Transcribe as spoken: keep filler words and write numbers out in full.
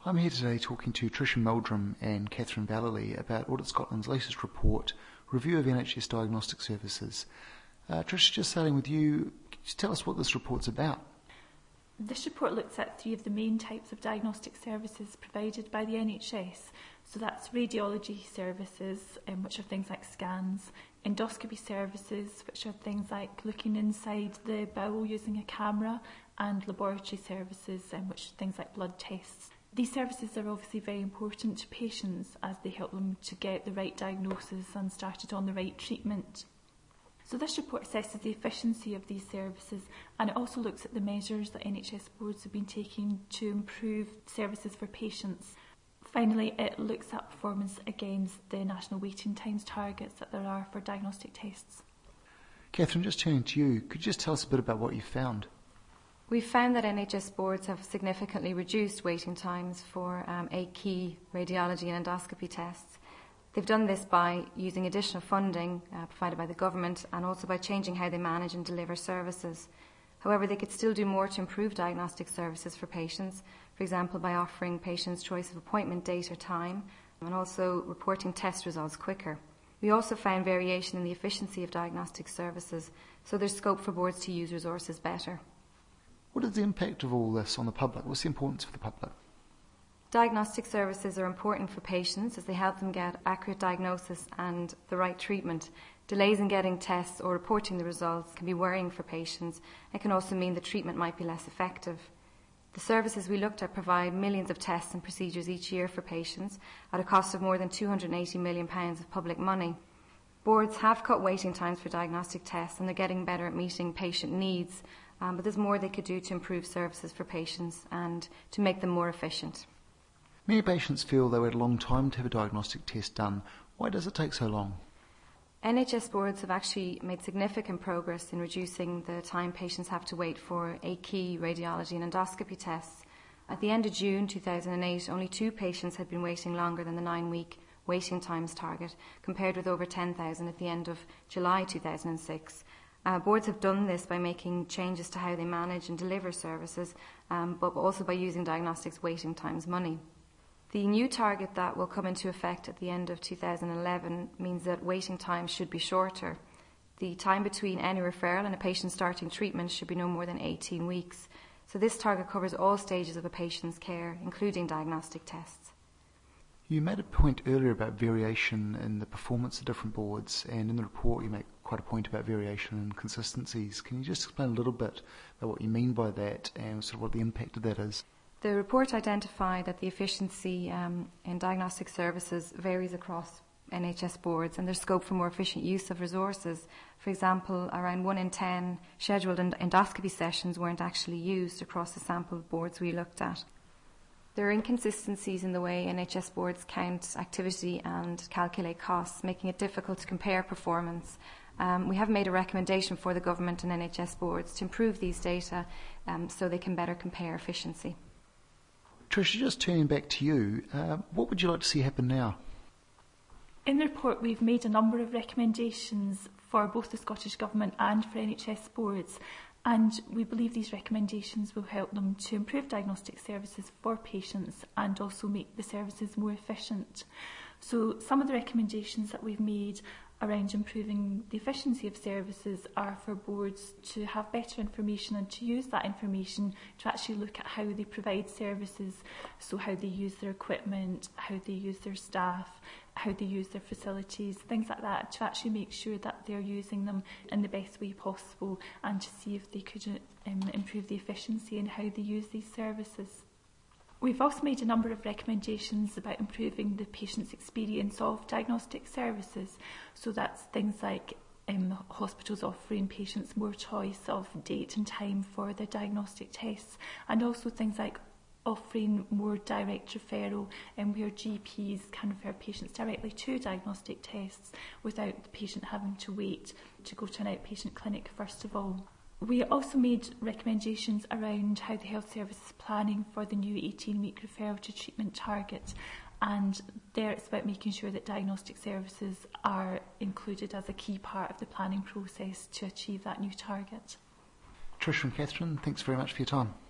I'm here today talking to Tricia Meldrum and Catherine Vallely about Audit Scotland's latest report, Review of N H S Diagnostic Services. Uh, Tricia, just starting with you, can you tell us what this report's about? This report looks at three of the main types of diagnostic services provided by the N H S. So that's radiology services, um, which are things like scans, endoscopy services, which are things like looking inside the bowel using a camera, and laboratory services, um, which are things like blood tests. These services are obviously very important to patients as they help them to get the right diagnosis and started on the right treatment. So this report assesses the efficiency of these services, and it also looks at the measures that N H S boards have been taking to improve services for patients. Finally, it looks at performance against the national waiting times targets that there are for diagnostic tests. Catherine, just turning to you, could you just tell us a bit about what you found? We've found that N H S boards have significantly reduced waiting times for um, eight key radiology and endoscopy tests. They've done this by using additional funding uh, provided by the government and also by changing how they manage and deliver services. However, they could still do more to improve diagnostic services for patients, for example by offering patients choice of appointment date or time and also reporting test results quicker. We also found variation in the efficiency of diagnostic services, so there's scope for boards to use resources better. What is the impact of all this on the public? What's the importance for the public? Diagnostic services are important for patients as they help them get accurate diagnosis and the right treatment. Delays in getting tests or reporting the results can be worrying for patients and can also mean the treatment might be less effective. The services we looked at provide millions of tests and procedures each year for patients at a cost of more than two hundred eighty million pounds of public money. Boards have cut waiting times for diagnostic tests and they're getting better at meeting patient needs, um, but there's more they could do to improve services for patients and to make them more efficient. Many patients feel they wait a long time to have a diagnostic test done. Why does it take so long? N H S boards have actually made significant progress in reducing the time patients have to wait for eight key radiology and endoscopy tests. At the end of June two thousand eight, only two patients had been waiting longer than the nine-week waiting times target, compared with over ten thousand at the end of July two thousand six. Uh, boards have done this by making changes to how they manage and deliver services, um, but also by using diagnostics waiting times money. The new target that will come into effect at the end of two thousand eleven means that waiting times should be shorter. The time between any referral and a patient starting treatment should be no more than eighteen weeks. So this target covers all stages of a patient's care, including diagnostic tests. You made a point earlier about variation in the performance of different boards, and in the report you make quite a point about variation and consistencies. Can you just explain a little bit about what you mean by that and sort of what the impact of that is? The report identified that the efficiency um, in diagnostic services varies across N H S boards and there's scope for more efficient use of resources. For example, around one in ten scheduled endoscopy sessions weren't actually used across the sample boards we looked at. There are inconsistencies in the way N H S boards count activity and calculate costs, making it difficult to compare performance. Um, we have made a recommendation for the government and N H S boards to improve these data um, so they can better compare efficiency. Tricia, just turning back to you, uh, what would you like to see happen now? In the report, we've made a number of recommendations for both the Scottish Government and for N H S boards, and we believe these recommendations will help them to improve diagnostic services for patients and also make the services more efficient. So some of the recommendations that we've made around improving the efficiency of services are for boards to have better information and to use that information to actually look at how they provide services, so how they use their equipment, how they use their staff, how they use their facilities, things like that, to actually make sure that they're using them in the best way possible and to see if they could um, improve the efficiency in how they use these services. We've also made a number of recommendations about improving the patient's experience of diagnostic services. So that's things like um, hospitals offering patients more choice of date and time for their diagnostic tests, and also things like offering more direct referral and where G Ps can refer patients directly to diagnostic tests without the patient having to wait to go to an outpatient clinic first of all. We also made recommendations around how the health service is planning for the new eighteen-week referral to treatment target, and there it's about making sure that diagnostic services are included as a key part of the planning process to achieve that new target. Tricia and Catherine, thanks very much for your time.